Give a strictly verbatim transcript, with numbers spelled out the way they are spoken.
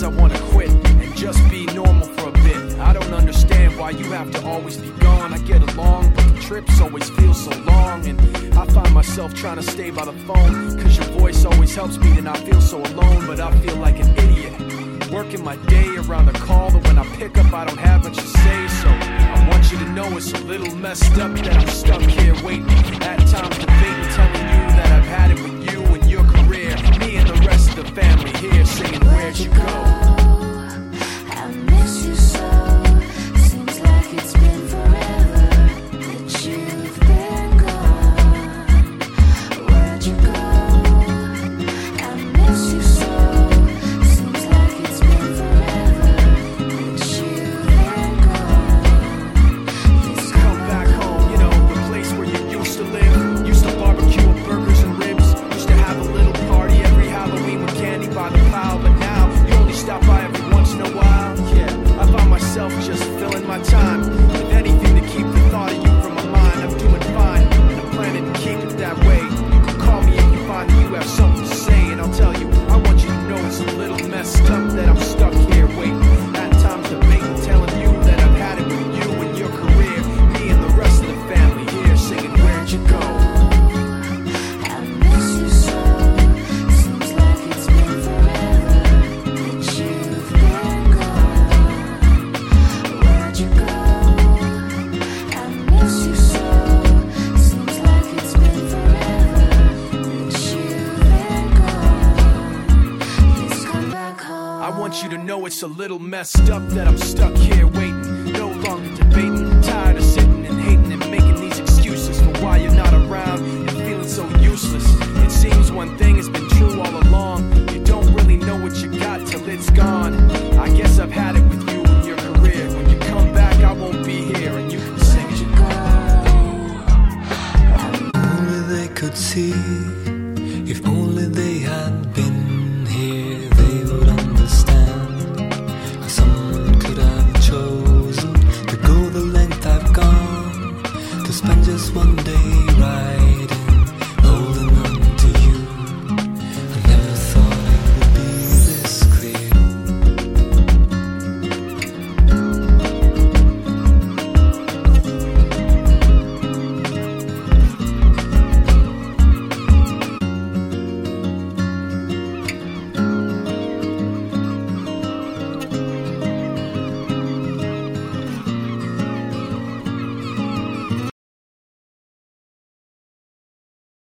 I wanna quit and just be normal for a bit. I don't understand why you have to always be gone. I get along, but the trips always feel so long. And I find myself trying to stay by the phone, cause your voice always helps me to not feel so alone. But I feel like an idiot, working my day around a call that when I pick up I don't have much to say. So I want you to know it's a little messed up that I'm stuck here waiting, at times debating, telling you that I've had it with you and your career. Me and the rest of the family here singing, where'd you go? I miss you so. Seems like it's been forever that you've been gone. Where'd you go? I miss you so. Seems like it's been forever that you've been gone. This Come back home, you know, the place where you used to live. Used to barbecue with burgers and ribs. Used to have a little party every Halloween with candy by the pile. But now you only stop by every once in a while. Yeah, I find myself just filling my time with anything to keep the thought of you from my mind. I'm doing fine, and I'm planning to keep it that way. You can call me if you find that you have something to say, and I'll tell you, I want you to know it's a little messed up that I'm stuck here waiting, at times debating, telling you that I've had it with you and your career. Me and the rest of the family here singing, where'd you go? I miss you so. Seems like it's been forever that you've been gone. Where'd you go? I miss you so. Seems like it's been forever that you've been gone. Please come back home. I want you to know it's a little messed up that I'm stuck here waiting, no longer debating, tired of sitting and hating and making these excuses for why you're not around and feeling so useless. It seems one thing has been